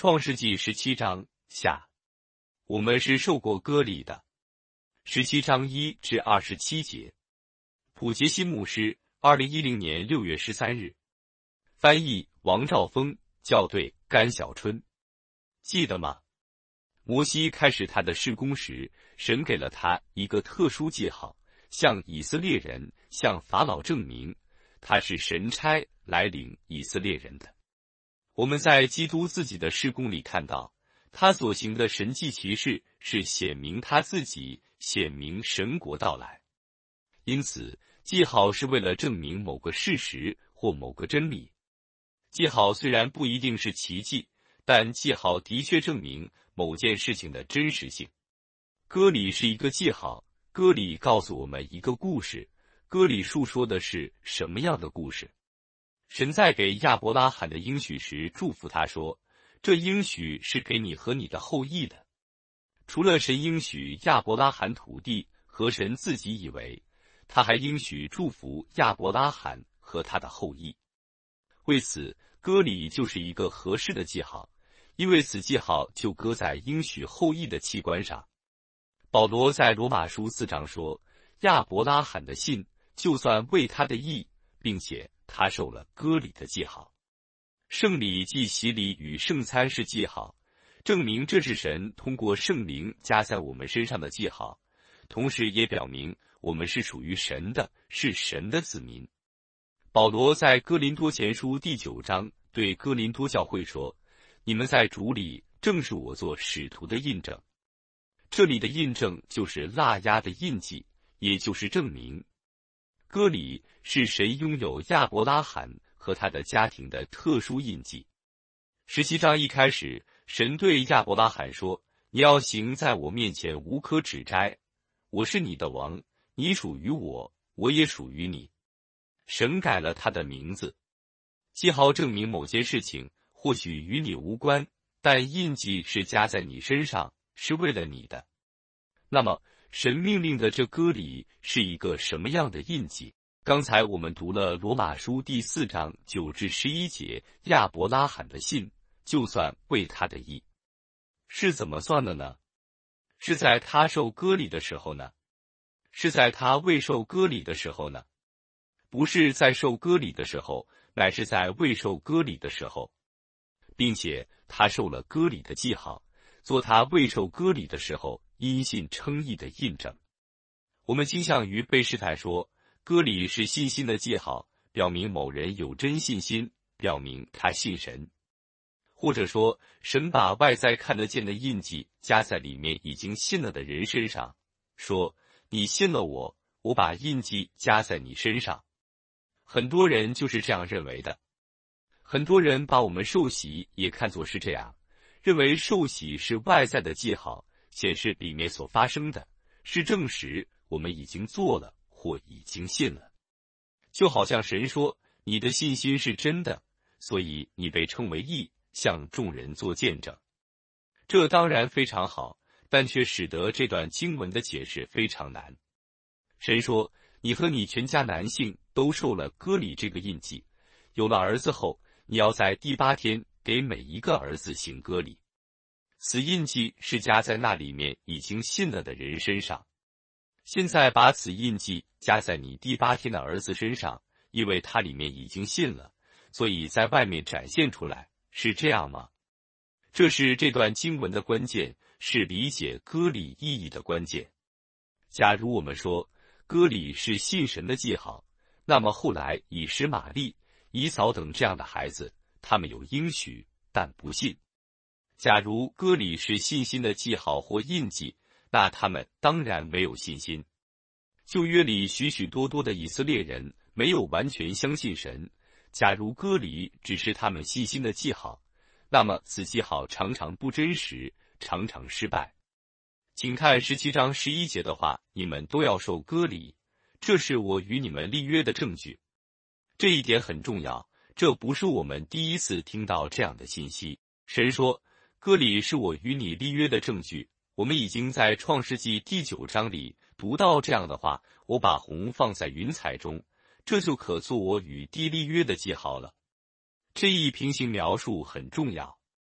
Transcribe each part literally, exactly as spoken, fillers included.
创世纪十七章下，我们是受过割礼的。十七章一至二十七节。普杰新牧师，二零一零年六月十三日。翻译王兆峰，校对甘小春。记得吗？摩西开始他的事工时，神给了他一个特殊记号，向以色列人、向法老证明，他是神差来领以色列人的。我们在基督自己的事工里看到，他所行的神迹奇事是显明他自己，显明神国到来。因此，记号是为了证明某个事实或某个真理。记号虽然不一定是奇迹，但记号的确证明某件事情的真实性。割礼是一个记号，割礼告诉我们一个故事，割礼述说的是什么样的故事？神在给亚伯拉罕的应许时祝福他说，这应许是给你和你的后裔的。除了神应许亚伯拉罕土地和神自己以为，他还应许祝福亚伯拉罕和他的后裔。为此，割礼就是一个合适的记号，因为此记号就搁在应许后裔的器官上。保罗在罗马书四章说，亚伯拉罕的信就算为他的义，并且他受了割礼的记号。圣礼即洗礼与圣餐是记号，证明这是神通过圣灵加在我们身上的记号，同时也表明我们是属于神的，是神的子民。保罗在哥林多前书第九章对哥林多教会说，你们在主里正是我做使徒的印证。这里的印证就是蜡压的印记，也就是证明。割礼是神拥有亚伯拉罕和他的家庭的特殊印记。十七章一开始，神对亚伯拉罕说，你要行在我面前无可指摘，我是你的王，你属于我，我也属于你。神改了他的名字。记号证明某件事情或许与你无关，但印记是加在你身上，是为了你的。那么神命令的这割礼是一个什么样的印记？刚才我们读了罗马书第四章九至十一节，亚伯拉罕的信就算为他的义，是怎么算的呢？是在他受割礼的时候呢？是在他未受割礼的时候呢？不是在受割礼的时候，乃是在未受割礼的时候，并且他受了割礼的记号，做他未受割礼的时候因信称义的印证。我们倾向于被试探说，割礼是信心的记号，表明某人有真信心，表明他信神。或者说，神把外在看得见的印记加在里面已经信了的人身上，说，你信了我，我把印记加在你身上。很多人就是这样认为的。很多人把我们受洗也看作是这样，认为受洗是外在的记号，显示里面所发生的，是证实我们已经做了或已经信了。就好像神说，你的信心是真的，所以你被称为义，向众人做见证。这当然非常好，但却使得这段经文的解释非常难。神说，你和你全家男性都受了割礼这个印记，有了儿子后，你要在第八天给每一个儿子行割礼。此印记是加在那里面已经信了的人身上。现在把此印记加在你第八天的儿子身上，因为他里面已经信了，所以在外面展现出来，是这样吗？这是这段经文的关键，是理解割礼意义的关键。假如我们说割礼是信神的记号，那么后来以实玛利、以扫等这样的孩子，他们有应许，但不信。假如割礼是信心的记号或印记，那他们当然没有信心。旧约里许许多多的以色列人没有完全相信神，假如割礼只是他们信心的记号，那么此记号常常不真实，常常失败。请看十七章十一节的话，你们都要受割礼，这是我与你们立约的证据。这一点很重要，这不是我们第一次听到这样的信息。神说，割礼是我与你立约的证据。我们已经在创世纪第九章里读到这样的话，我把虹放在云彩中，这就可做我与地立约的记号了。这一平行描述很重要。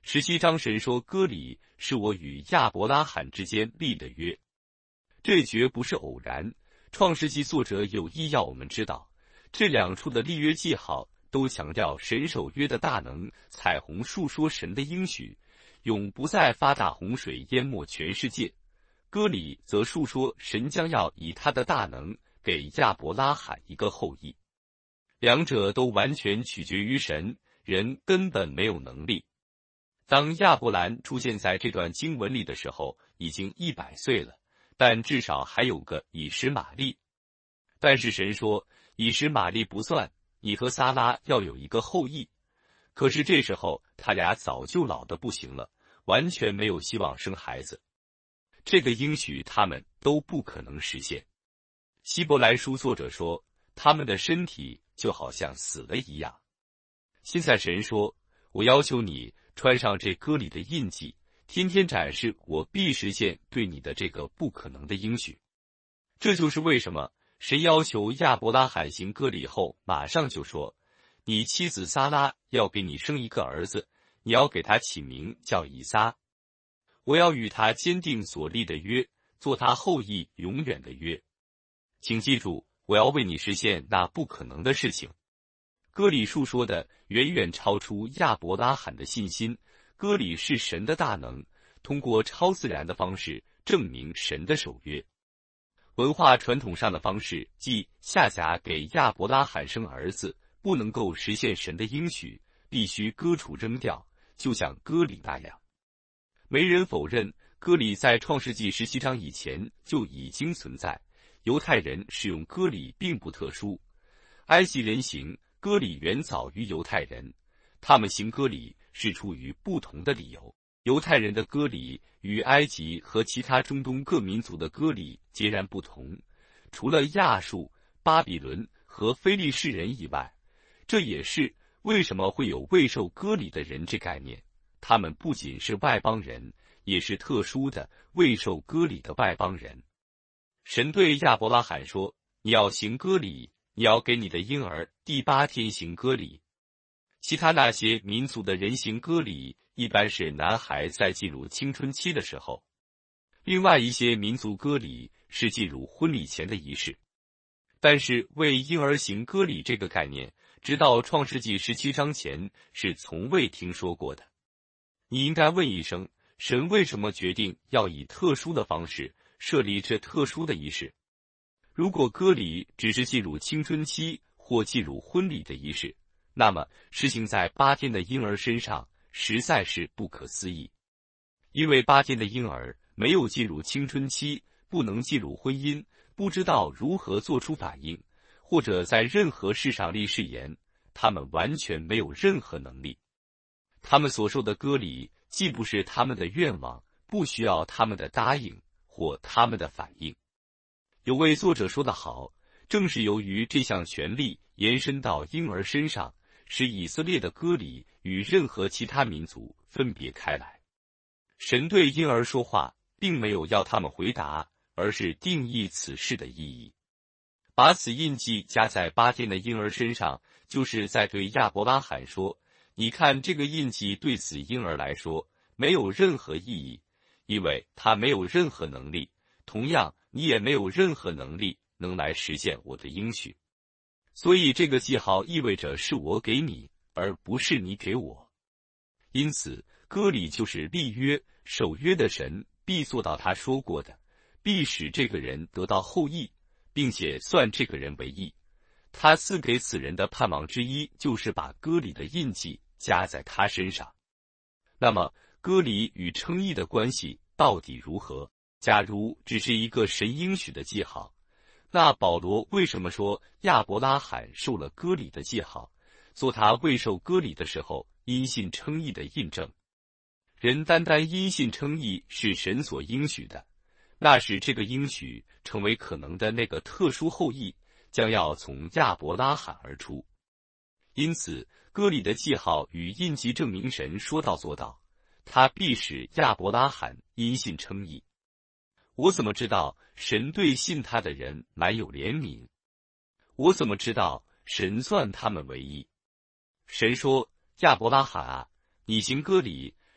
十七章神说割礼是我与亚伯拉罕之间立的约，这绝不是偶然。创世纪作者有意要我们知道，这两处的立约记号都强调神守约的大能。彩虹述说神的应许，永不再发大洪水淹没全世界；割礼则述说神将要以他的大能给亚伯拉罕一个后裔。两者都完全取决于神，人根本没有能力。当亚伯兰出现在这段经文里的时候，已经一百岁了，但至少还有个以实玛利。但是神说，以实玛利不算，你和撒拉要有一个后裔。可是这时候他俩早就老得不行了，完全没有希望生孩子。这个应许他们都不可能实现。希伯来书作者说，他们的身体就好像死了一样。现在神说，我要求你穿上这割礼的印记，天天展示我必实现对你的这个不可能的应许。这就是为什么神要求亚伯拉罕行割礼后马上就说，你妻子撒拉要给你生一个儿子，你要给他起名叫以撒。我要与他坚定所立的约，做他后裔永远的约。请记住，我要为你实现那不可能的事情。割礼述说的远远超出亚伯拉罕的信心，割礼是神的大能，通过超自然的方式证明神的守约。文化传统上的方式，即夏甲给亚伯拉罕生儿子，不能够实现神的应许，必须割除扔掉，就像割礼那样。没人否认，割礼在创世纪十七章以前就已经存在。犹太人使用割礼并不特殊，埃及人行割礼远早于犹太人，他们行割礼是出于不同的理由。犹太人的割礼与埃及和其他中东各民族的割礼截然不同，除了亚述、巴比伦和非利士人以外，这也是为什么会有未受割礼的人这概念。他们不仅是外邦人，也是特殊的未受割礼的外邦人。神对亚伯拉罕说，你要行割礼，你要给你的婴儿第八天行割礼。其他那些民族的人行割礼一般是男孩在进入青春期的时候，另外一些民族割礼是进入婚礼前的仪式。但是为婴儿行割礼这个概念，直到创世纪十七章前是从未听说过的。你应该问一声，神为什么决定要以特殊的方式设立这特殊的仪式？如果割礼只是进入青春期或进入婚礼的仪式，那么实行在八天的婴儿身上实在是不可思议。因为八天的婴儿没有进入青春期，不能进入婚姻，不知道如何做出反应，或者在任何事上立誓言，他们完全没有任何能力。他们所受的割礼既不是他们的愿望，不需要他们的答应或他们的反应。有位作者说得好，正是由于这项权利延伸到婴儿身上，使以色列的割礼与任何其他民族分别开来。神对婴儿说话，并没有要他们回答，而是定义此事的意义。把此印记加在八天的婴儿身上，就是在对亚伯拉罕说，你看这个印记对此婴儿来说没有任何意义，因为他没有任何能力，同样你也没有任何能力能来实现我的应许。所以这个记号意味着是我给你，而不是你给我。因此割礼就是立约，守约的神必做到他说过的，必使这个人得到后裔，并且算这个人为义。他赐给此人的盼望之一，就是把割礼的印记加在他身上。那么割礼与称义的关系到底如何？假如只是一个神应许的记号，那保罗为什么说亚伯拉罕受了割礼的记号，做他未受割礼的时候因信称义的印证？人单单因信称义是神所应许的，那使这个应许成为可能的那个特殊后裔将要从亚伯拉罕而出。因此割礼的记号与印记证明神说到做到，他必使亚伯拉罕因信称义。我怎么知道神对信他的人满有怜悯？我怎么知道神算他们为义？神说，亚伯拉罕啊，你行割礼，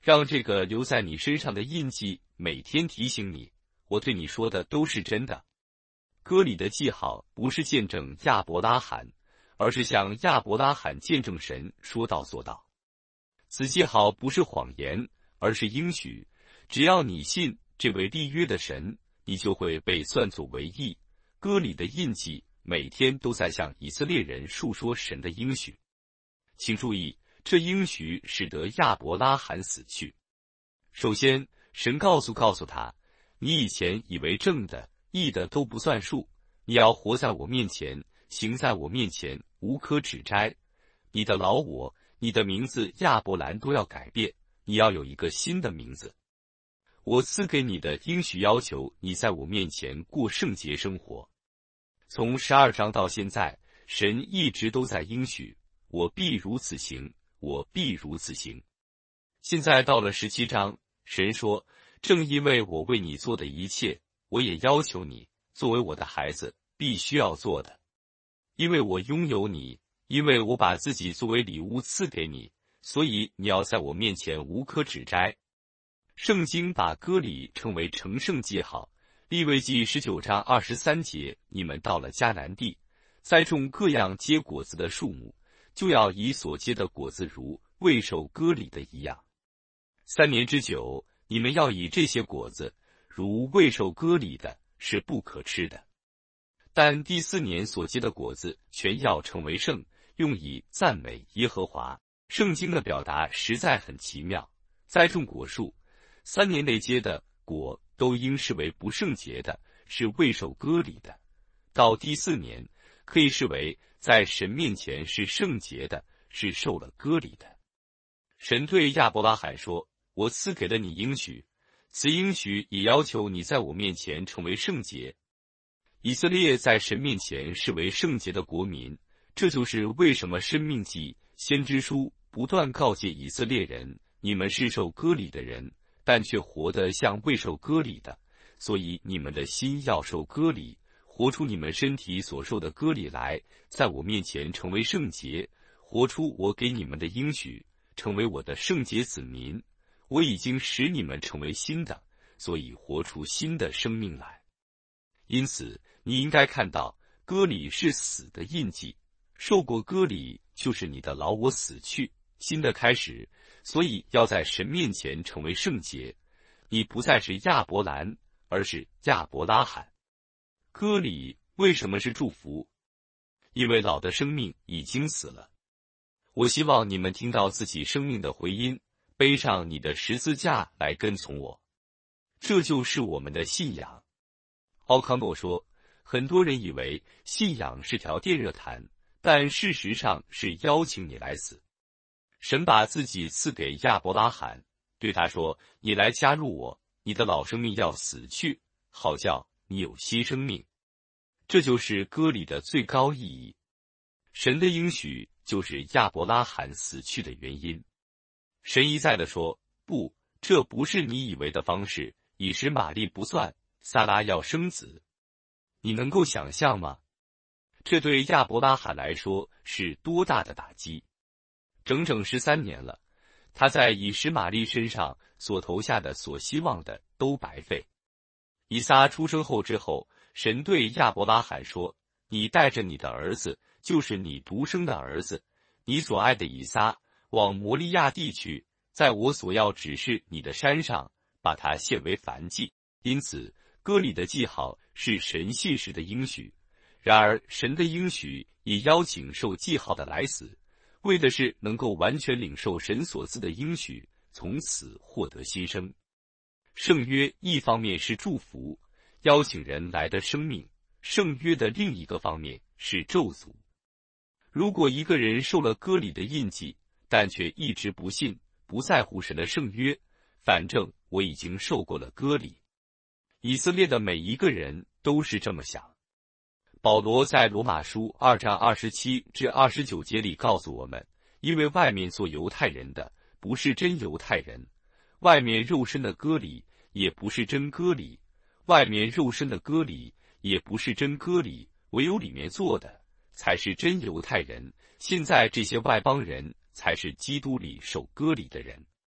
让这个留在你身上的印记每天提醒你，我对你说的都是真的。歌里的记号不是见证亚伯拉罕，而是向亚伯拉罕见证神说到做到。此记号不是谎言，而是应许。只要你信这位立约的神，你就会被算作为义。歌里的印记每天都在向以色列人述说神的应许。请注意，这应许使得亚伯拉罕死去。首先，神告诉告诉他，你以前以为正的、义的都不算数，你要活在我面前，行在我面前，无可指摘。你的老我，你的名字亚伯兰都要改变，你要有一个新的名字。我赐给你的应许要求你在我面前过圣洁生活。从十二章到现在，神一直都在应许，我必如此行，我必如此行。现在到了十七章，神说，正因为我为你做的一切，我也要求你作为我的孩子必须要做的。因为我拥有你，因为我把自己作为礼物赐给你，所以你要在我面前无可指摘。圣经把割礼称为成圣记号。利未记十九章二十三节，你们到了迦南地，栽种各样结果子的树木，就要以所结的果子如未受割礼的一样。三年之久，你们要以这些果子，如未受割礼的，是不可吃的。但第四年所结的果子，全要成为圣，用以赞美耶和华。圣经的表达实在很奇妙。栽种果树，三年内结的果都应视为不圣洁的，是未受割礼的。到第四年，可以视为在神面前是圣洁的，是受了割礼的。神对亚伯拉罕说，我赐给了你应许，此应许也要求你在我面前成为圣洁。以色列在神面前视为圣洁的国民，这就是为什么申命记先知书不断告诫以色列人，你们是受割礼的人，但却活得像未受割礼的，所以你们的心要受割礼，活出你们身体所受的割礼来，在我面前成为圣洁，活出我给你们的应许，成为我的圣洁子民。我已经使你们成为新的，所以活出新的生命来。因此，你应该看到，割礼是死的印记，受过割礼就是你的老我死去，新的开始。所以要在神面前成为圣洁，你不再是亚伯兰，而是亚伯拉罕。割礼为什么是祝福？因为老的生命已经死了。我希望你们听到自己生命的回音，背上你的十字架来跟从我。这就是我们的信仰。奥康诺说，很多人以为信仰是条电热毯，但事实上是邀请你来死。神把自己赐给亚伯拉罕，对他说，你来加入我，你的老生命要死去，好叫你有新生命。这就是割礼的最高意义。神的应许就是亚伯拉罕死去的原因。神一再地说，不，这不是你以为的方式，以实玛利不算，撒拉要生子。你能够想象吗？这对亚伯拉罕来说是多大的打击！整整十三年了，他在以实玛利身上所投下的所希望的都白费。以撒出生后之后，神对亚伯拉罕说，你带着你的儿子，就是你独生的儿子，你所爱的以撒，往摩利亚地去，在我所要指示你的山上，把它献为燔祭。因此，割礼的记号是神信实的应许。然而，神的应许也邀请受记号的来死，为的是能够完全领受神所赐的应许，从此获得新生。圣约一方面是祝福，邀请人来的生命；圣约的另一个方面是咒诅。如果一个人受了割礼的印记，但却一直不信，不在乎神的圣约，反正我已经受过了割礼。以色列的每一个人都是这么想。保罗在罗马书二章二十七至二十九节里告诉我们，因为外面做犹太人的不是真犹太人，外面肉身的割礼也不是真割礼，外面肉身的割礼也不是真割礼，唯有里面做的才是真犹太人。现在这些外邦人才是基督里受割礼的人。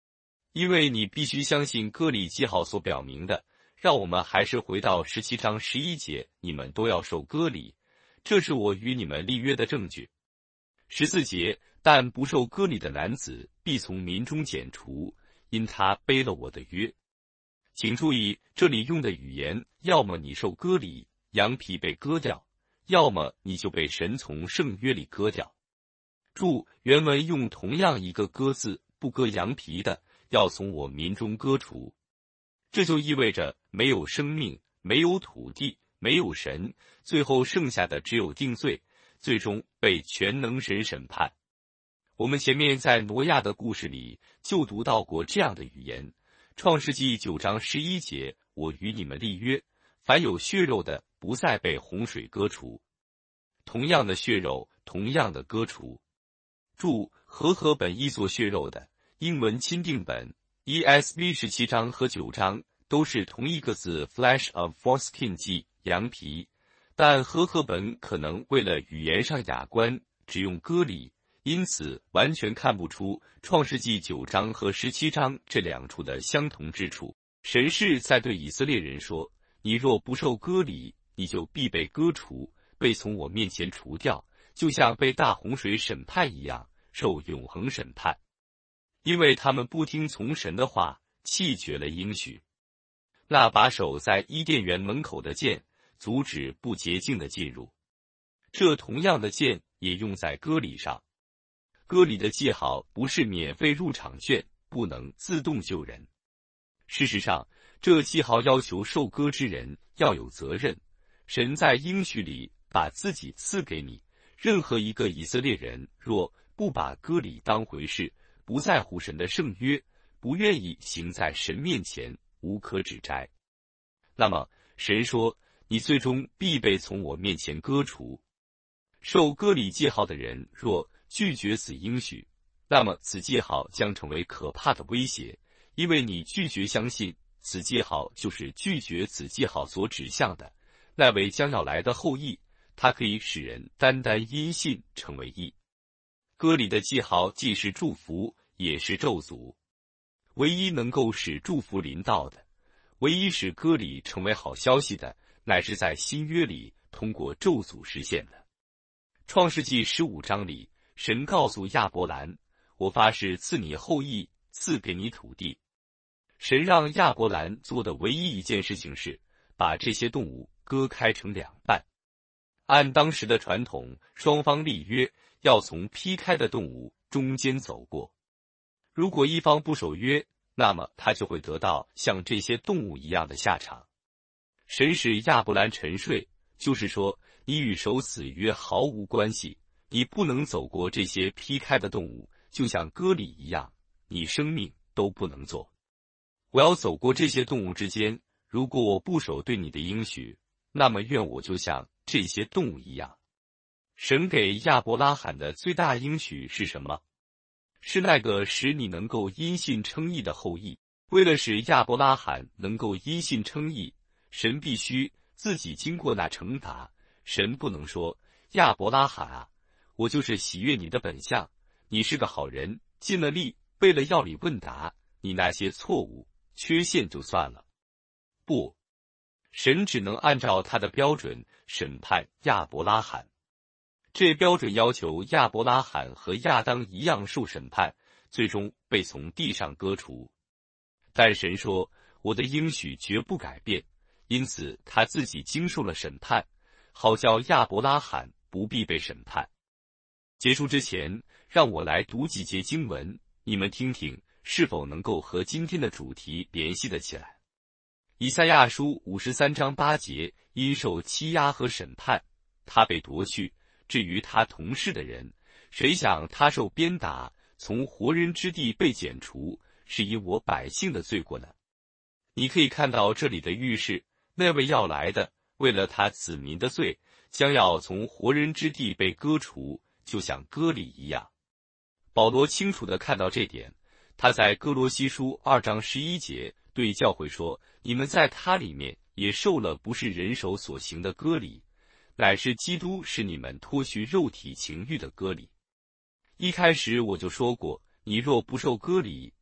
因为你必须相信割礼记号所表明的。让我们还是回到十七章十一节，你们都要受割礼，这是我与你们立约的证据。十四节，但不受割礼的男子必从民中剪除，因他背了我的约。请注意，这里用的语言，要么你受割礼，羊皮被割掉，要么你就被神从圣约里割掉。注：原文用同样一个割字，不割羊皮的，要从我民中割除。这就意味着没有生命，没有土地，没有神，最后剩下的只有定罪，最终被全能神审判。我们前面在挪亚的故事里就读到过这样的语言，创世纪九章十一节，我与你们立约，凡有血肉的不再被洪水割除。同样的血肉，同样的割除。注：和合本译作血肉的，英文钦定本E S V 十七章和九章都是同一个字 flesh of foreskin 即羊皮，但和合本可能为了语言上雅观，只用割礼，因此完全看不出创世纪九章和十七章这两处的相同之处。神是在对以色列人说，你若不受割礼，你就必被割除，被从我面前除掉，就像被大洪水审判一样，受永恒审判。因为他们不听从神的话，弃绝了应许。那把守在伊甸园门口的剑，阻止不洁净的进入。这同样的剑也用在割礼上。割礼的记号不是免费入场券，不能自动救人。事实上，这记号要求受割之人要有责任。神在应许里把自己赐给你，任何一个以色列人若不把割礼当回事，不在乎神的圣约，不愿意行在神面前，无可指摘。那么神说，你最终必被从我面前割除。受割礼记号的人若拒绝此应许，那么此记号将成为可怕的威胁，因为你拒绝相信此记号就是拒绝此记号所指向的那位将要来的后裔，它可以使人单单因信成为义。割礼的记号既是祝福，也是咒诅。唯一能够使祝福临到的，唯一使割礼成为好消息的，乃是在新约里通过咒诅实现的。创世纪十五章里，神告诉亚伯兰，我发誓赐你后裔，赐给你土地。神让亚伯兰做的唯一一件事情是把这些动物割开成两半。按当时的传统，双方立约要从劈开的动物中间走过。如果一方不守约，那么他就会得到像这些动物一样的下场。神使亚伯兰沉睡，就是说你与守此约毫无关系，你不能走过这些劈开的动物，就像割礼一样，你生命都不能做。我要走过这些动物之间，如果我不守对你的应许，那么愿我就像这些动物一样。神给亚伯拉罕的最大应许是什么？是那个使你能够因信称义的后裔。为了使亚伯拉罕能够因信称义，神必须自己经过那惩罚。神不能说，亚伯拉罕啊，我就是喜悦你的本相，你是个好人，尽了力，为了要理问答，你那些错误缺陷就算了。不，神只能按照他的标准审判亚伯拉罕。这标准要求亚伯拉罕和亚当一样受审判，最终被从地上割除。但神说，我的应许绝不改变，因此他自己经受了审判，好叫亚伯拉罕不必被审判。结束之前，让我来读几节经文，你们听听是否能够和今天的主题联系得起来。以赛亚书五十三章八节，因受欺压和审判，他被夺去。至于他同事的人，谁想他受鞭打，从活人之地被剪除，是以我百姓的罪过呢？你可以看到这里的预示，那位要来的，为了他子民的罪，将要从活人之地被割除，就像割礼一样。保罗清楚地看到这点，他在哥罗西书二章十一节对教会说，你们在他里面也受了不是人手所行的割礼，乃是基督使你们脱去肉体情欲的割礼。一开始我就说过，你若不受割礼，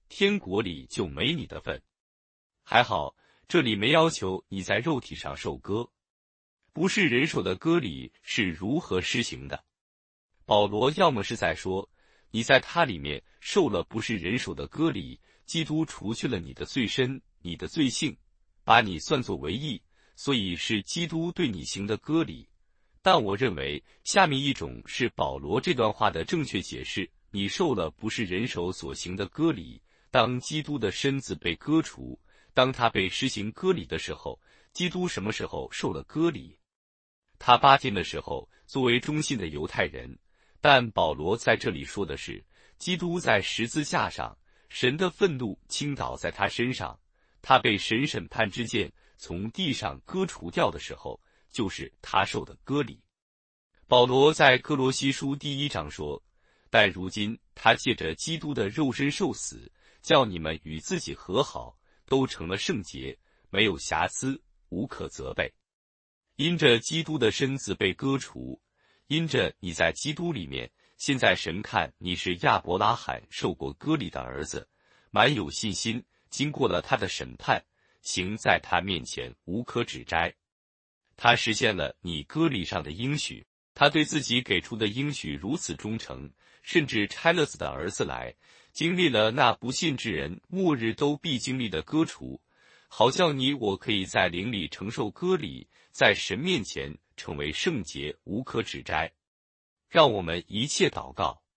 天国里就没你的份。还好，这里没要求你在肉体上受割，不是人手的割礼是如何施行的。保罗要么是在说，你在他里面受了不是人手的割礼，基督除去了你的罪身，你的罪性，把你算作为义，所以是基督对你行的割礼。但我认为下面一种是保罗这段话的正确解释，你受了不是人手所行的割礼，当基督的身子被割除，当他被施行割礼的时候，基督什么时候受了割礼？他八天的时候作为忠心的犹太人，但保罗在这里说的是，基督在十字架上，神的愤怒倾倒在他身上，他被神审判之剑从地上割除掉的时候，就是他受的割礼。保罗在哥罗西书第一章说，但如今他借着基督的肉身受死，叫你们与自己和好，都成了圣洁，没有瑕疵，无可责备。因着基督的身子被割除，因着你在基督里面，现在神看你是亚伯拉罕受过割礼的儿子，满有信心，经过了他的审判，行在他面前无可指摘。他实现了你割礼上的应许，他对自己给出的应许如此忠诚，甚至差了子的儿子来，经历了那不信之人末日都必经历的割除，好叫你我可以在灵里承受割礼，在神面前成为圣洁无可指摘。让我们一切祷告。